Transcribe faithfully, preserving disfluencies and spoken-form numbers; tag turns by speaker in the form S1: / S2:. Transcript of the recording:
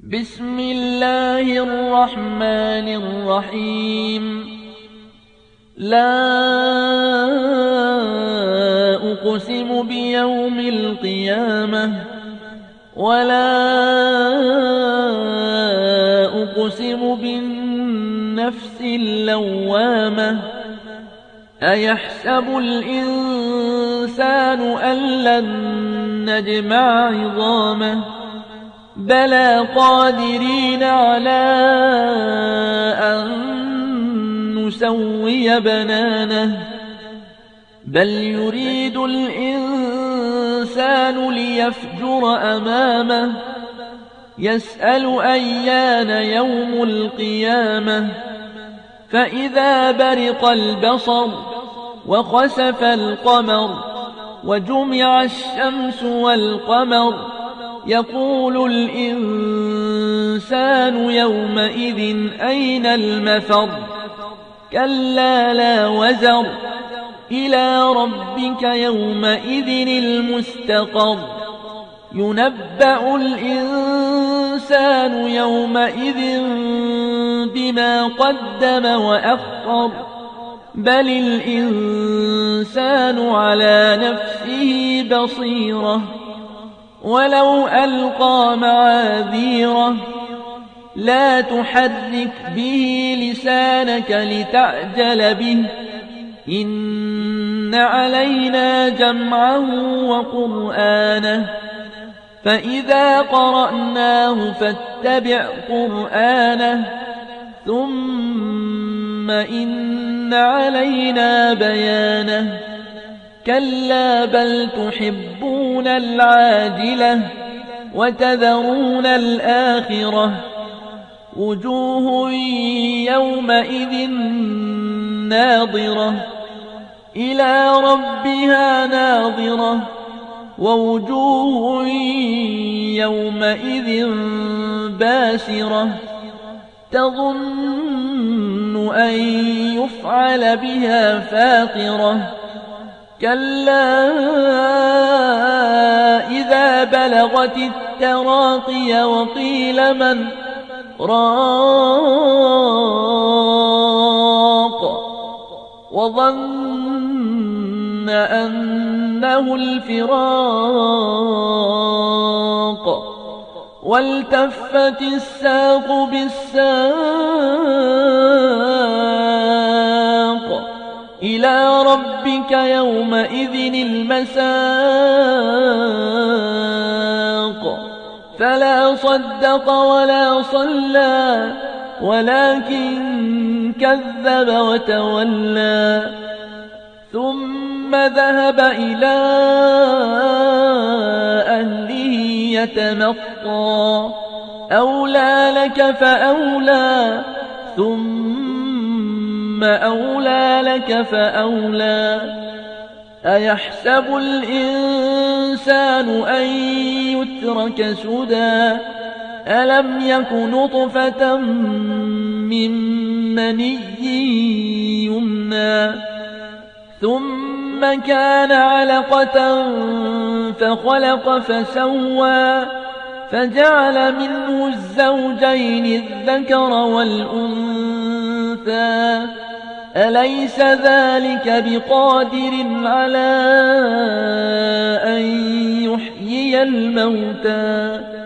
S1: بسم الله الرحمن الرحيم. لا أقسم بيوم القيامة ولا أقسم بالنفس اللوامة. أيحسب الإنسان أن لن نجمع عظامه بلى قادرين على أن نسوي بنانه بل يريد الإنسان ليفجر أمامه يسأل أيان يوم القيامة فإذا برق البصر وخسف القمر وجمع الشمس والقمر يقول الإنسان يومئذ أين المفر كلا لا وزر إلى ربك يومئذ المستقر ينبأ الإنسان يومئذ بما قدم وأخر بل الإنسان على نفسه بصيرة ولو ألقى معاذيره لا تحرك به لسانك لتعجل به إن علينا جمعه وقرآنه فإذا قرأناه فاتبع قرآنه ثم إن علينا بيانه كلا بل تحبون العاجلة وتذرون الآخرة وجوه يومئذ ناظرة إلى ربها ناظرة ووجوه يومئذ باسرة تظن أن يفعل بها فاقرة كلا إذا بلغت التراقي وقيل من راق وظن أنه الفراق والتفت الساق بالساق إلى ربك يومئذ المساق فلا صدق ولا صلى ولكن كذب وتولى ثم ذهب إلى أهله يتمطى أولى لك فأولى ثم أولى لك فأولى أيحسب الإنسان أن يترك سدى ألم يك نطفة من مني يمنى ثم كان علقة فخلق فسوى فجعل منه الزوجين الذكر والأنثى أليس ذلك بقادر على أن يحيي الموتى